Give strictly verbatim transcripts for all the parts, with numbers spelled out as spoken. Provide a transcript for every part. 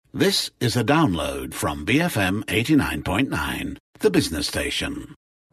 This is a download from B F M eighty-nine point nine, the business station.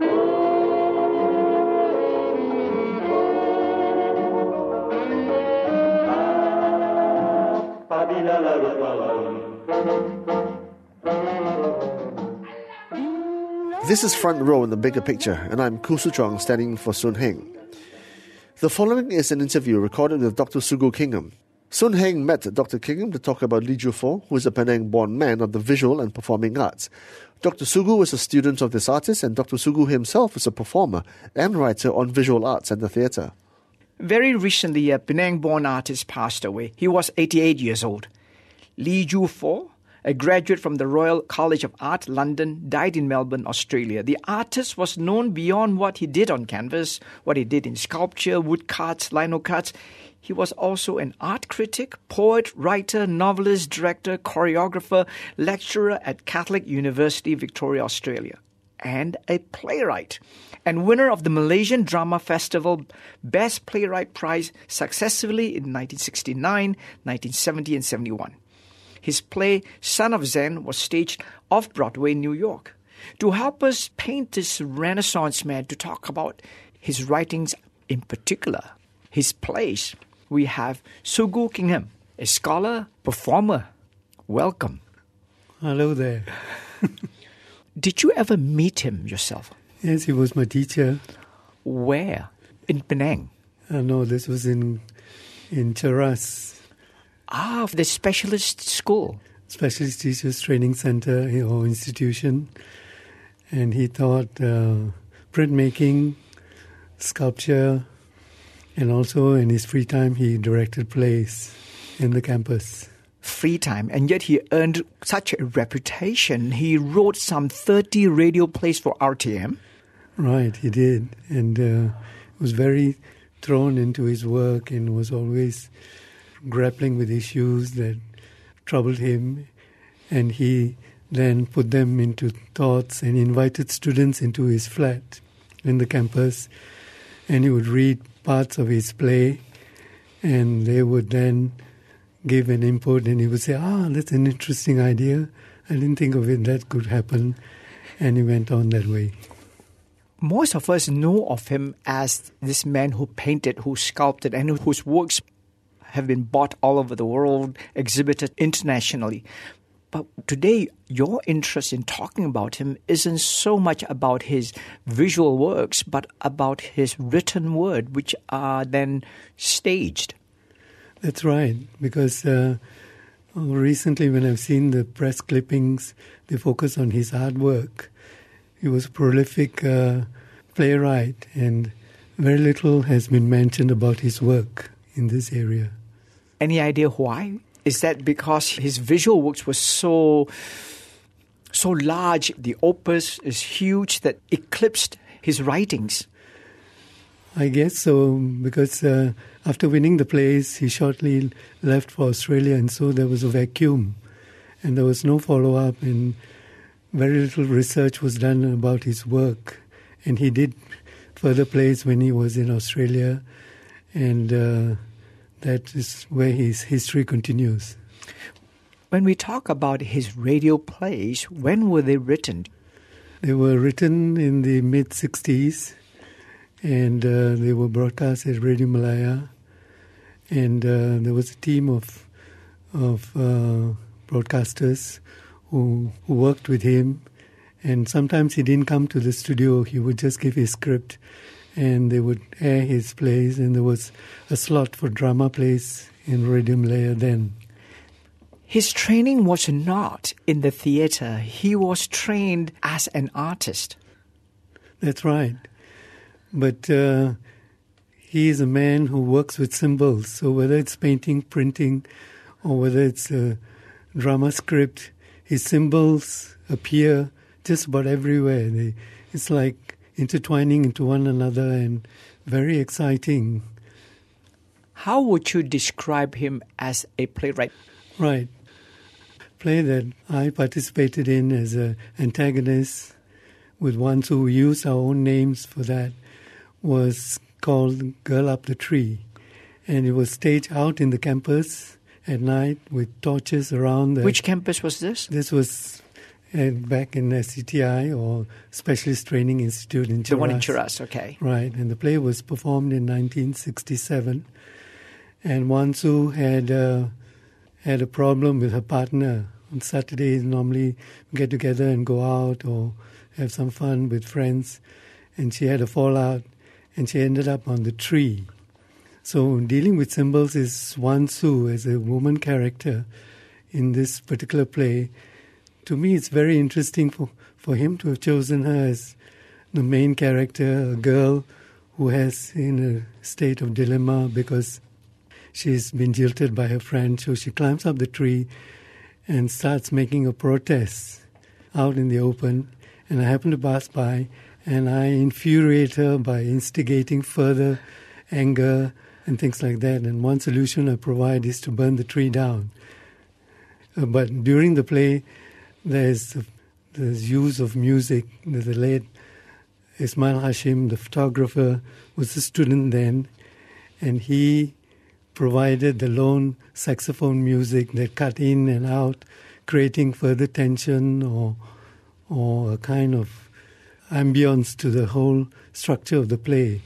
This is Front Row in the Bigger Picture, and I'm Khoo Su Chong standing for Soon Heng. The following is an interview recorded with Doctor Sugu Kingham. Soon Heng met Doctor Kingham to talk about Lee Ju Foh, who is a Penang-born man of the visual and performing arts. Doctor Sugu is a student of this artist, and Doctor Sugu himself is a performer and writer on visual arts and the theatre. Very recently, a Penang-born artist passed away. He was eighty-eight years old. Lee Ju Foh, a graduate from the Royal College of Art, London, died in Melbourne, Australia. The artist was known beyond what he did on canvas, what he did in sculpture, woodcuts, lino cuts. He was also an art critic, poet, writer, novelist, director, choreographer, lecturer at Catholic University, Victoria, Australia, and a playwright, and winner of the Malaysian Drama Festival Best Playwright Prize successively in nineteen sixty-nine, nineteen seventy, and seventy-one. His play, Son of Zen, was staged off-Broadway, New York. To help us paint this Renaissance man, to talk about his writings in particular, his plays, we have Sugu Kingham, a scholar, performer. Welcome. Hello there. Did you ever meet him yourself? Yes, he was my teacher. Where? In Penang? Uh, no, this was in in Cheras. Ah, the specialist school. Specialist Teachers Training Center or institution. And he taught uh, printmaking, sculpture, and also in his free time he directed plays in the campus. Free time, and yet he earned such a reputation. He wrote some thirty radio plays for R T M. Right, he did. And uh, was very thrown into his work and was always grappling with issues that troubled him. And he then put them into thoughts and invited students into his flat in the campus. And he would read parts of his play, and they would then give an input, and he would say, ah, that's an interesting idea. I didn't think of it, that could happen. And he went on that way. Most of us know of him as this man who painted, who sculpted, and whose works have been bought all over the world, exhibited internationally. But today, your interest in talking about him isn't so much about his visual works, but about his written word, which are then staged. That's right, because uh, recently when I've seen the press clippings, they focus on his artwork. He was a prolific uh, playwright, and very little has been mentioned about his work in this area. Any idea why? Is that because his visual works were so, so large, the opus is huge, that eclipsed his writings? I guess so, because uh, after winning the plays, he shortly left for Australia, and so there was a vacuum, and there was no follow-up, and very little research was done about his work. And he did further plays when he was in Australia, and uh, that is where his history continues. When we talk about his radio plays, when were they written? They were written in the mid-sixties, and uh, they were broadcast at Radio Malaya. And uh, there was a team of of uh, broadcasters who, who worked with him. And sometimes he didn't come to the studio. He would just give his script, and they would air his plays. And there was a slot for drama plays in Radio Malaya then. His training was not in the theatre. He was trained as an artist. That's right. But uh, he is a man who works with symbols. So whether it's painting, printing, or whether it's a drama script, his symbols appear just about everywhere. They, it's like intertwining into one another and very exciting. How would you describe him as a playwright? Right. Play that I participated in as an antagonist with ones who used our own names for that was called Girl Up the Tree. And it was staged out in the campus at night with torches around. The, Which campus was this? This was uh, back in S C T I, or Specialist Training Institute in Cheras. The one in Cheras, okay. Right, and the play was performed in nineteen sixty-seven. And Wan Su had, uh, had a problem with her partner. On Saturdays, normally we get together and go out or have some fun with friends. And she had a fallout, and she ended up on the tree. So dealing with symbols is Wan Su as a woman character in this particular play. To me, it's very interesting for, for him to have chosen her as the main character, a girl who has in a state of dilemma because she's been jilted by her friend. So she climbs up the tree and starts making a protest out in the open. And I happen to pass by, and I infuriate her by instigating further anger and things like that. And one solution I provide is to burn the tree down. Uh, but during the play, there's, there's use of music. The late Ismail Hashim, the photographer, was a student then, and he provided the lone saxophone music that cut in and out, creating further tension or or a kind of ambience to the whole structure of the play.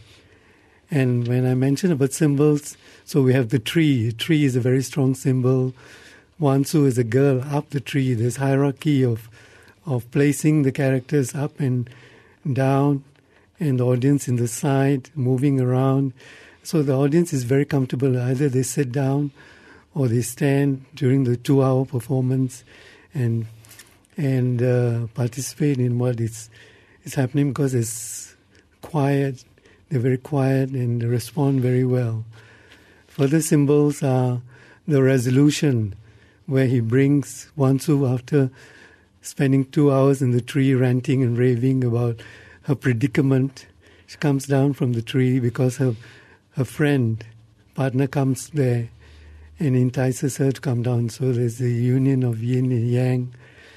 And when I mention about symbols, so we have the tree. A tree is a very strong symbol. Wan Su is a girl up the tree. There's hierarchy of of placing the characters up and down, and the audience in the side, moving around. So the audience is very comfortable. Either they sit down or they stand during the two-hour performance and and uh, participate in what is, is happening, because it's quiet. They're very quiet and they respond very well. Further symbols are the resolution, where he brings Wan Su after spending two hours in the tree ranting and raving about her predicament. She comes down from the tree because her, her friend, partner comes there and entices her to come down. So there's the union of yin and yang.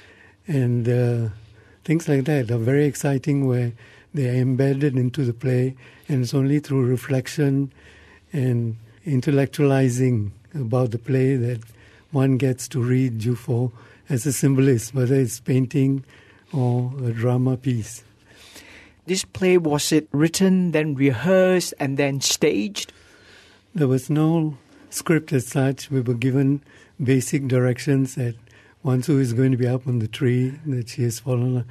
And uh, things like that are very exciting, where they are embedded into the play, and it's only through reflection and intellectualizing about the play that one gets to read Ju Fo as a symbolist, whether it's painting or a drama piece. This play, was it written, then rehearsed, and then staged? There was no script as such. We were given basic directions that Wan Su is going to be up on the tree, that she has fallen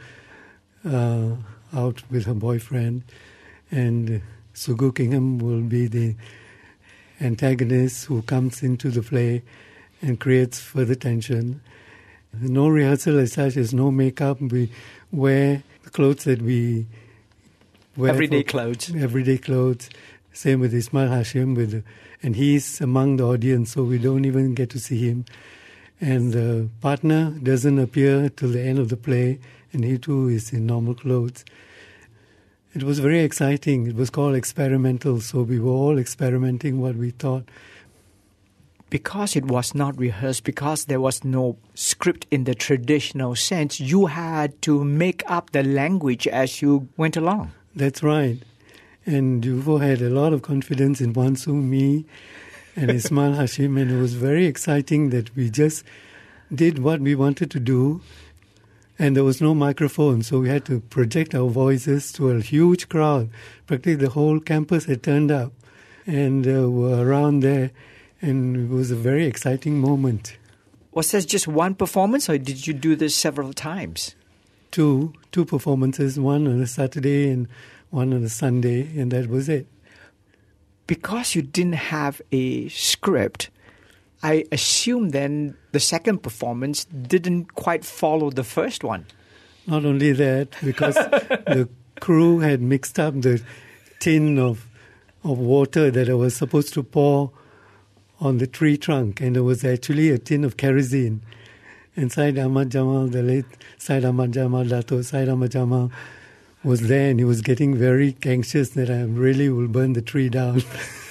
uh, out with her boyfriend, and Sugu Kingham will be the antagonist who comes into the play and creates further tension. No rehearsal as such, there's no makeup. We wear the clothes that we wear. Everyday clothes. Everyday clothes. Same with Ismail Hashim, with, and he's among the audience, so we don't even get to see him. And the partner doesn't appear till the end of the play, and he too is in normal clothes. It was very exciting. It was called experimental, so we were all experimenting what we thought. Because it was not rehearsed, because there was no script in the traditional sense, you had to make up the language as you went along. That's right. And Ju Fo had a lot of confidence in Wan Su, me, and Ismail Hashim, and it was very exciting that we just did what we wanted to do, and there was no microphone, so we had to project our voices to a huge crowd. Practically the whole campus had turned up and uh, were around there, and it was a very exciting moment. Was that just one performance, or did you do this several times? Two, two performances, one on a Saturday and one on a Sunday, and that was it. Because you didn't have a script, I assume then the second performance didn't quite follow the first one. Not only that, because the crew had mixed up the tin of of water that I was supposed to pour on the tree trunk, and there was actually a tin of kerosene. And Syed Ahmad Jamal, the late Syed Ahmad Jamal, Dato Syed Ahmad Jamal, was there, and he was getting very anxious that I really will burn the tree down.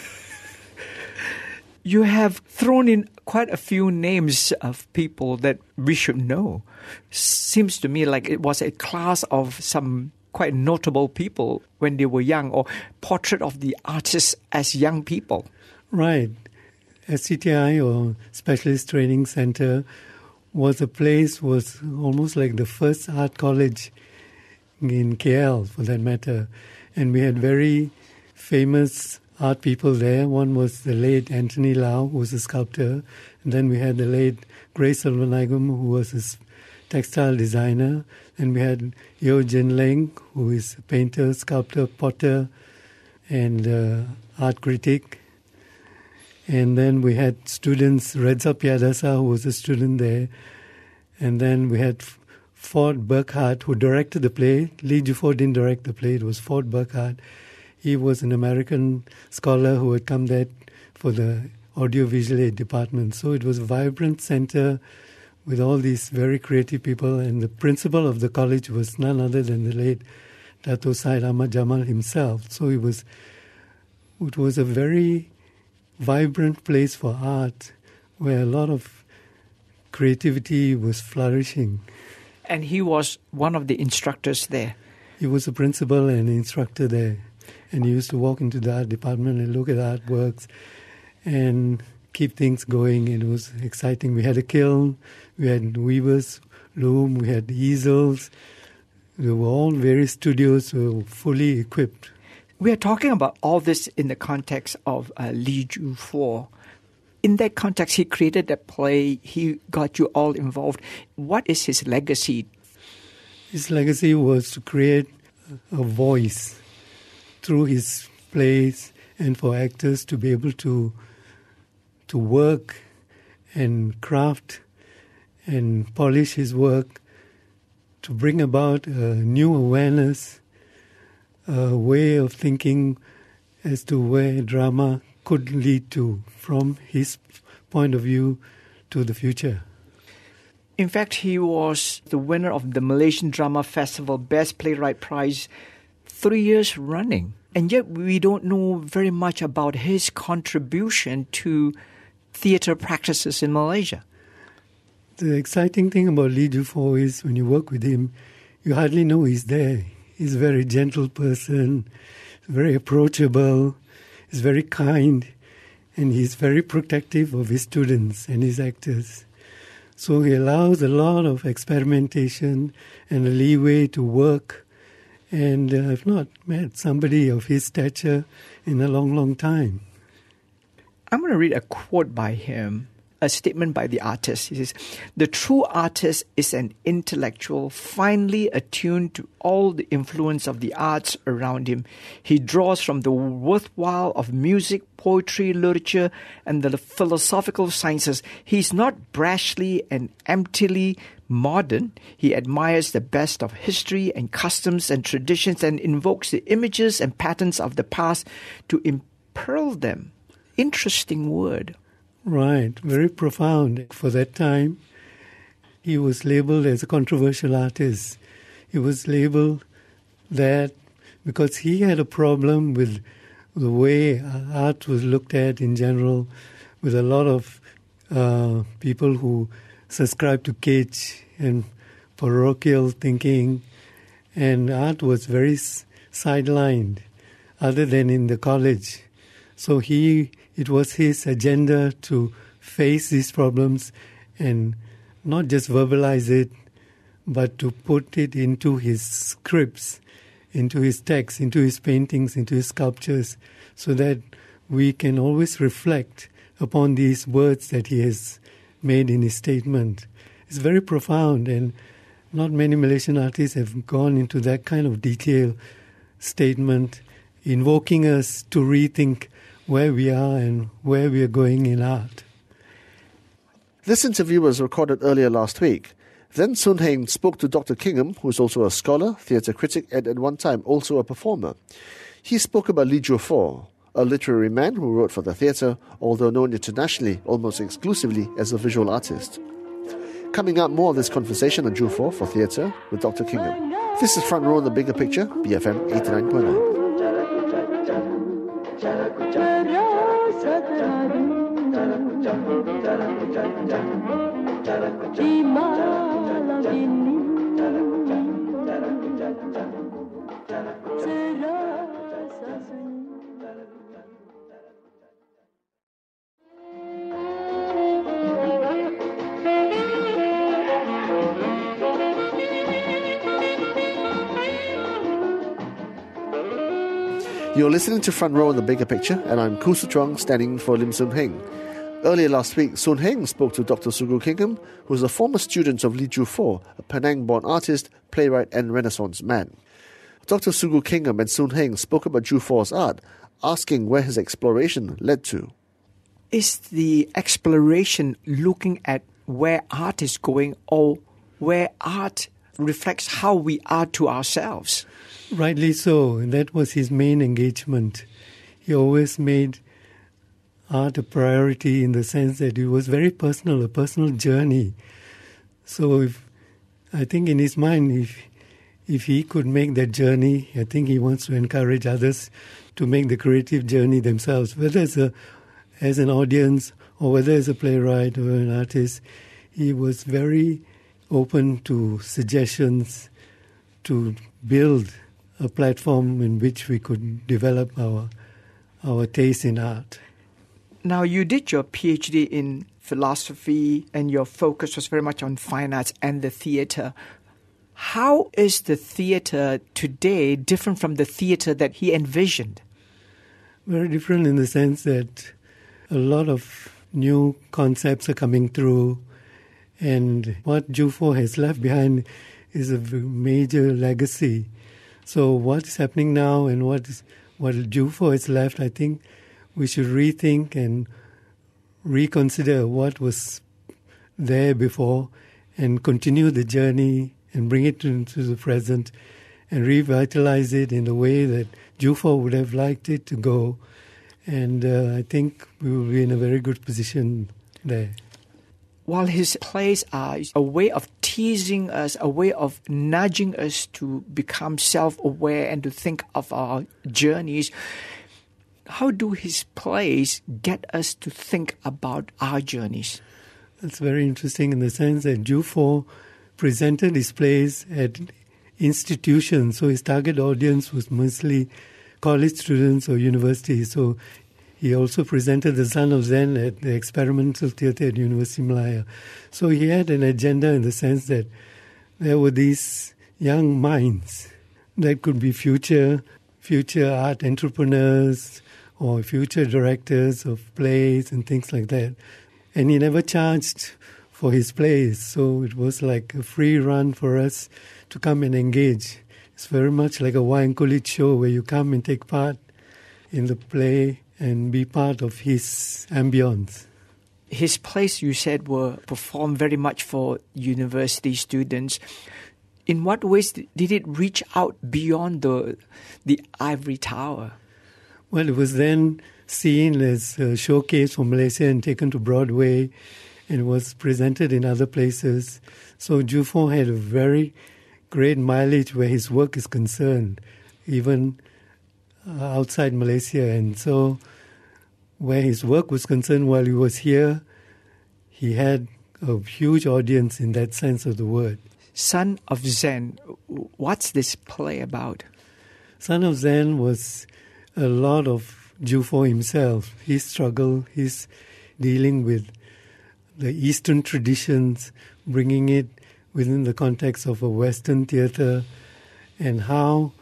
You have thrown in quite a few names of people that we should know. Seems to me like it was a class of some quite notable people when they were young, or portrait of the artists as young people. Right. S C T I, or Specialist Training Center, was a place, was almost like the first art college in K L, for that matter. And we had very famous art people there. One was the late Anthony Lau, who was a sculptor. And then we had the late Grace Selvanayagam, who was a textile designer. And we had Yeo Jin Leng, who is a painter, sculptor, potter, and uh, art critic. And then we had students, Reza Piadasa, who was a student there. And then we had Ford Burkhardt, who directed the play. Lee Ju-fo didn't direct the play. It was Ford Burkhardt. He was an American scholar who had come there for the audiovisual aid department. So it was a vibrant center with all these very creative people. And the principal of the college was none other than the late Dato Syed Ahmad Jamal himself. So it was, it was a very vibrant place for art where a lot of creativity was flourishing. And he was one of the instructors there. He was a principal and instructor there. And he used to walk into the art department and look at artworks and keep things going. And it was exciting. We had a kiln, we had weavers' loom, we had easels. There were all various studios were fully equipped. We are talking about all this in the context of uh, Lee Ju-fo. In that context, he created that play. He got you all involved. What is his legacy? His legacy was to create a voice through his plays and for actors to be able to to work and craft and polish his work, to bring about a new awareness, a way of thinking as to where drama could lead to from his point of view to the future. In fact, he was the winner of the Malaysian Drama Festival Best Playwright Prize three years running. And yet we don't know very much about his contribution to theatre practices in Malaysia. The exciting thing about Lee Ju-fo is when you work with him, you hardly know he's there. He's a very gentle person, very approachable, he's very kind, and he's very protective of his students and his actors. So he allows a lot of experimentation and a leeway to work. And uh, I've not met somebody of his stature in a long, long time. I'm going to read a quote by him, a statement by the artist. He says, "The true artist is an intellectual, finely attuned to all the influence of the arts around him. He draws from the worthwhile of music, poetry, literature, and the philosophical sciences. He's not brashly and emptily modern. He admires the best of history and customs and traditions and invokes the images and patterns of the past to impearl them." Interesting word. Right, very profound. For that time, he was labeled as a controversial artist. He was labeled that because he had a problem with the way art was looked at in general, with a lot of uh, people who subscribed to kitsch and parochial thinking, and art was very s- sidelined, other than in the college. So he, it was his agenda to face these problems and not just verbalize it, but to put it into his scripts, into his texts, into his paintings, into his sculptures, so that we can always reflect upon these words that he has made in his statement. It's very profound, and not many Malaysian artists have gone into that kind of detailed statement, invoking us to rethink where we are and where we are going in art. This interview was recorded earlier last week. Then Soon Heng spoke to Doctor Kingham, who is also a scholar, theatre critic, and at one time also a performer. He spoke about Lee Ju-fo, a literary man who wrote for the theatre, although known internationally almost exclusively as a visual artist. Coming up, more of this conversation on Ju-fo for theatre with Doctor Kingham. This is Front Row in the Bigger Picture, B F M eighty-nine point nine. You're listening to Front Row on the Bigger Picture, and I'm Khoo Su Chuang, standing for Lim Soon Heng. Earlier last week, Soon Heng spoke to Doctor Sugu Kingham, who is a former student of Lee Ju Foh, a Penang-born artist, playwright and Renaissance man. Doctor Sugu Kingham and Soon Heng spoke about Ju Foh's art, asking where his exploration led to. Is the exploration looking at where art is going, or where art reflects how we are to ourselves? Rightly so, and that was his main engagement. He always made art a priority in the sense that it was very personal, a personal journey. So if, I think in his mind, if if he could make that journey, I think he wants to encourage others to make the creative journey themselves, whether it's a, as an audience or whether as a playwright or an artist. He was very open to suggestions to build a platform in which we could develop our our taste in art. Now, you did your PhD in philosophy, and your focus was very much on fine arts and the theatre. How is the theatre today different from the theatre that he envisioned? Very different in the sense that a lot of new concepts are coming through, and what Ju Foh has left behind is a major legacy. So what's happening now and what is what Ju Foh has left, I think we should rethink and reconsider what was there before and continue the journey and bring it into the present and revitalize it in the way that Ju Foh would have liked it to go. And uh, I think we will be in a very good position there. While his plays are a way of teasing us, a way of nudging us to become self-aware and to think of our journeys, how do his plays get us to think about our journeys? That's very interesting in the sense that Ju Foh presented his plays at institutions, so his target audience was mostly college students or universities. So he also presented The Son of Zen at the Experimental Theatre at University Malaya. So he had an agenda in the sense that there were these young minds that could be future future art entrepreneurs or future directors of plays and things like that. And he never charged for his plays, so it was like a free run for us to come and engage. It's very much like a Wayan Kulit show where you come and take part in the play and be part of his ambience. His plays, you said, were performed very much for university students. In what ways did it reach out beyond the the ivory tower? Well, it was then seen as a showcase for Malaysia and taken to Broadway and was presented in other places. So Ju Foh had a very great mileage where his work is concerned, even uh, outside Malaysia. And so where his work was concerned while he was here, he had a huge audience in that sense of the word. Son of Zen, what's this play about? Son of Zen was a lot of Ju Foh himself. His struggle, his dealing with the Eastern traditions, bringing it within the context of a Western theatre, and how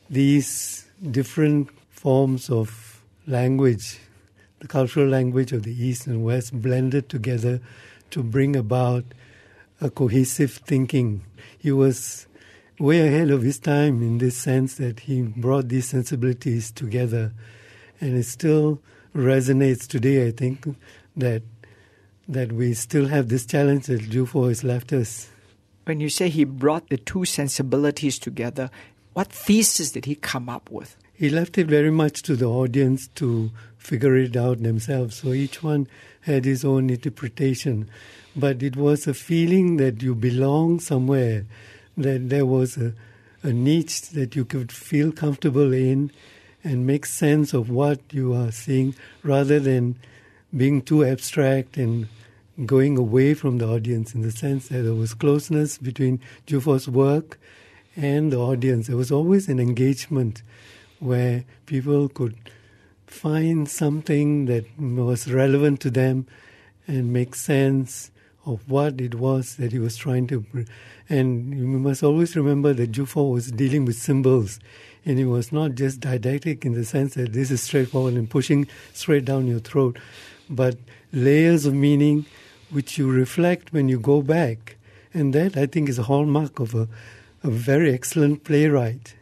these different forms of language, the cultural language of the East and West, blended together to bring about a cohesive thinking. He was way ahead of his time in this sense that he brought these sensibilities together. And it still resonates today, I think, that that we still have this challenge that Ju Foh has left us. When you say he brought the two sensibilities together, what thesis did he come up with? He left it very much to the audience to figure it out themselves. So each one had his own interpretation. But it was a feeling that you belong somewhere, that there was a, a niche that you could feel comfortable in and make sense of what you are seeing, rather than being too abstract and going away from the audience, in the sense that there was closeness between Ju Foh's work and the audience. There was always an engagement where people could find something that was relevant to them and make sense of what it was that he was trying to... And you must always remember that Jufour was dealing with symbols, and it was not just didactic in the sense that this is straightforward and pushing straight down your throat, but layers of meaning which you reflect when you go back. And that, I think, is a hallmark of a, a very excellent playwright.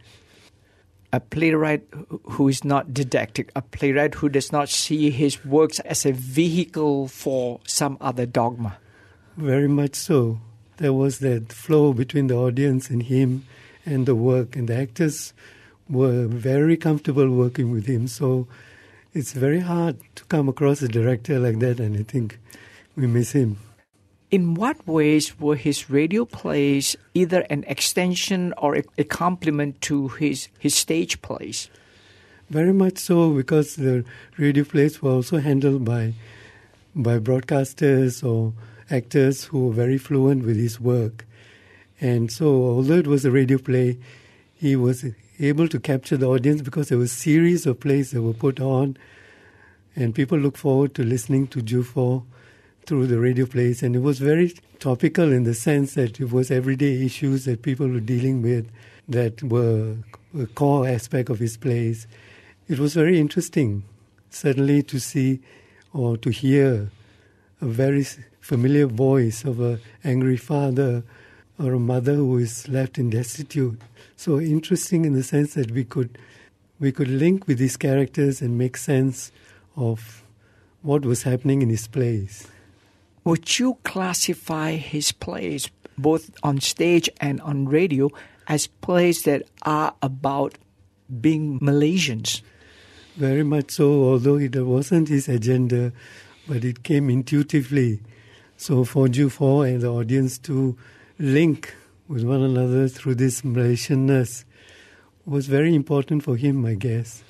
A playwright who is not didactic, a playwright who does not see his works as a vehicle for some other dogma. Very much so. There was that flow between the audience and him and the work, and the actors were very comfortable working with him. So it's very hard to come across a director like that, and I think we miss him. In what ways were his radio plays either an extension or a, a complement to his, his stage plays? Very much so, because the radio plays were also handled by by broadcasters or actors who were very fluent with his work. And so, although it was a radio play, he was able to capture the audience because there was a series of plays that were put on, and people look forward to listening to Jufour through the radio plays. And it was very topical in the sense that it was everyday issues that people were dealing with that were a core aspect of his plays. It was very interesting, certainly, to see or to hear a very familiar voice of an angry father or a mother who is left in destitute. So interesting in the sense that we could we could link with these characters and make sense of what was happening in his plays. Would you classify his plays, both on stage and on radio, as plays that are about being Malaysians? Very much so, although it wasn't his agenda, but it came intuitively. So for Jufour and the audience to link with one another through this Malaysianness was very important for him, I guess.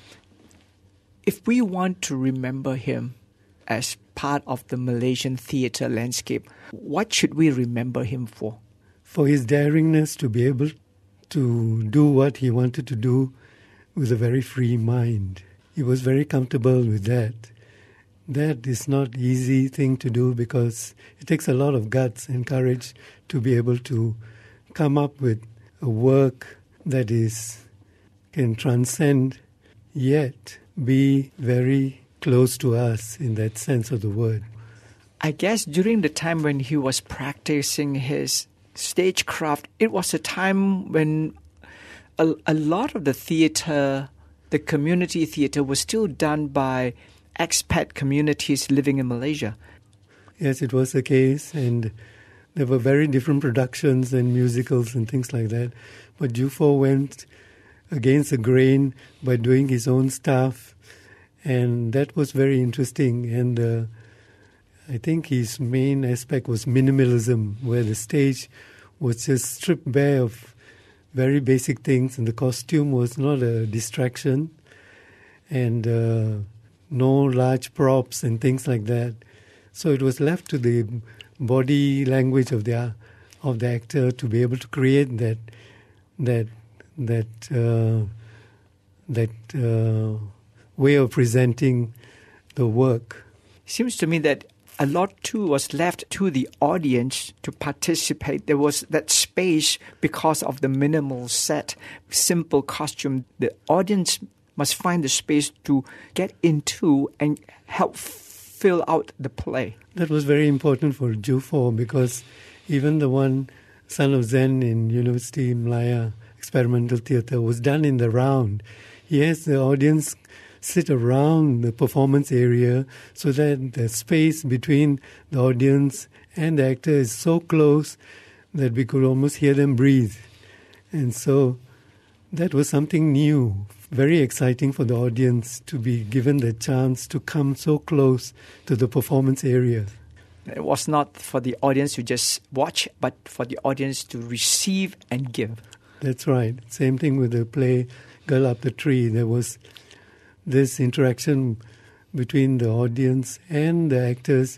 If we want to remember him as part of the Malaysian theatre landscape, what should we remember him for? For his daringness to be able to do what he wanted to do with a very free mind. He was very comfortable with that. That is not an easy thing to do because it takes a lot of guts and courage to be able to come up with a work that is can transcend yet be very close to us in that sense of the word. I guess during the time when he was practicing his stagecraft, it was a time when a, a lot of the theatre, the community theatre, was still done by expat communities living in Malaysia. Yes, it was the case, and there were very different productions and musicals and things like that. But Jufour went against the grain by doing his own stuff, and that was very interesting. And uh, I think his main aspect was minimalism, where the stage was just stripped bare of very basic things, and the costume was not a distraction, and uh, no large props and things like that. So it was left to the body language of the of the actor to be able to create that that that uh, that uh, way of presenting the work. Seems to me that a lot too was left to the audience to participate. There was that space because of the minimal set, simple costume. The audience must find the space to get into and help fill out the play. That was very important for Jufour because even the one Son of Zen in University Malaya Experimental Theatre was done in the round. He has the audience sit around the performance area so that the space between the audience and the actor is so close that we could almost hear them breathe. And so that was something new, very exciting for the audience to be given the chance to come so close to the performance area. It was not for the audience to just watch, but for the audience to receive and give. That's right. Same thing with the play Girl Up the Tree. There was this interaction between the audience and the actors.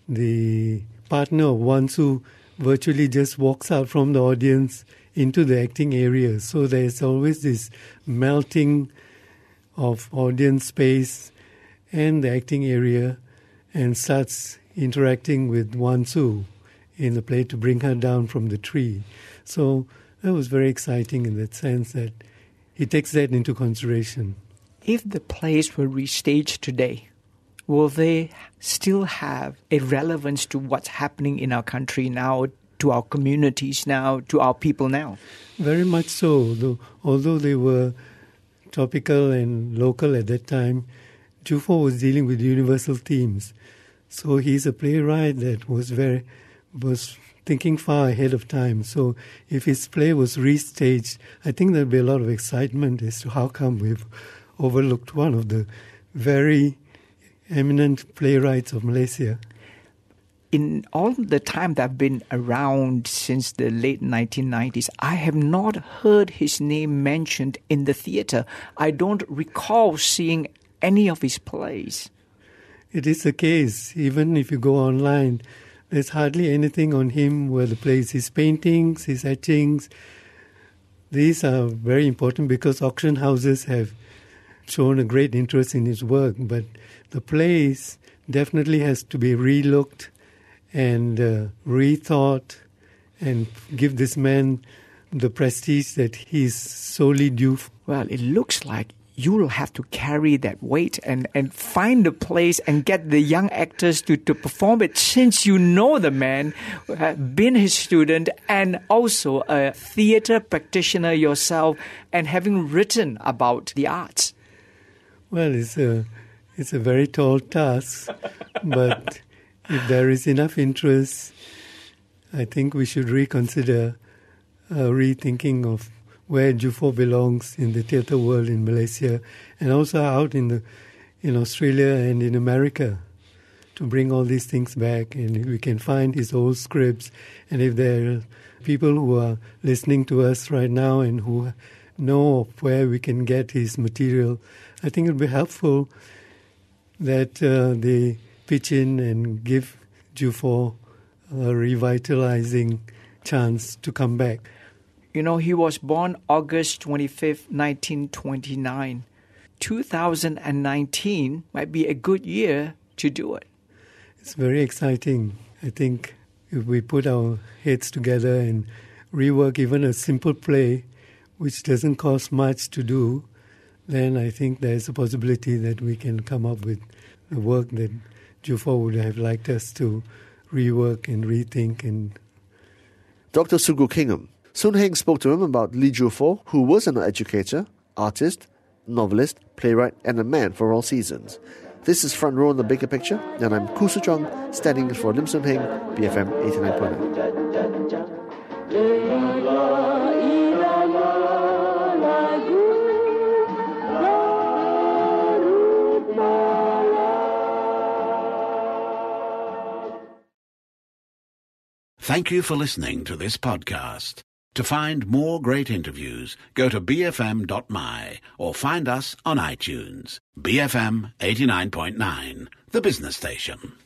The partner of Wansu virtually just walks out from the audience into the acting area. So there's always this melting of audience space and the acting area and starts interacting with Wansu in the play to bring her down from the tree. So that was very exciting in that sense that he takes that into consideration. If the plays were restaged today, will they still have a relevance to what's happening in our country now, to our communities now, to our people now? Very much so. Though, although they were topical and local at that time, Jufour was dealing with universal themes. So he's a playwright that was very was thinking far ahead of time. So if his play was restaged, I think there'd be a lot of excitement as to how come we've overlooked one of the very eminent playwrights of Malaysia. In all the time that I've been around since the late nineteen nineties, I have not heard his name mentioned in the theatre. I don't recall seeing any of his plays. It is the case. Even if you go online, there's hardly anything on him where the plays, his paintings, his etchings. These are very important because auction houses have shown a great interest in his work. But the plays definitely has to be relooked and uh, rethought and give this man the prestige that he's solely due. Well, it looks like you'll have to carry that weight and, and find a place and get the young actors to, to perform it, since you know the man, have been his student and also a theatre practitioner yourself and having written about the arts. Well, it's a, it's a very tall task, but if there is enough interest, I think we should reconsider uh, rethinking of where Jufour belongs in the theatre world in Malaysia and also out in the in Australia and in America, to bring all these things back. And if we can find his old scripts, and if there are people who are listening to us right now and who know of where we can get his material, I think it would be helpful that uh, they pitch in and give Jufour a revitalizing chance to come back. You know, he was born August twenty-fifth, nineteen twenty-nine. two thousand nineteen might be a good year to do it. It's very exciting. I think if we put our heads together and rework even a simple play, which doesn't cost much to do, then I think there's a possibility that we can come up with the work that Jufour would have liked us to rework and rethink. And Doctor Sugu Kingham. Soon Heng spoke to him about Lee Jufour, who was an educator, artist, novelist, playwright, and a man for all seasons. This is Front Row in the Bigger Picture, and I'm Khoo Su Chong, standing in for Lim Soon Heng, B F M eighty-nine point nine. Thank you for listening to this podcast. To find more great interviews, go to b f m dot m y or find us on iTunes. B F M eighty-nine point nine, the business station.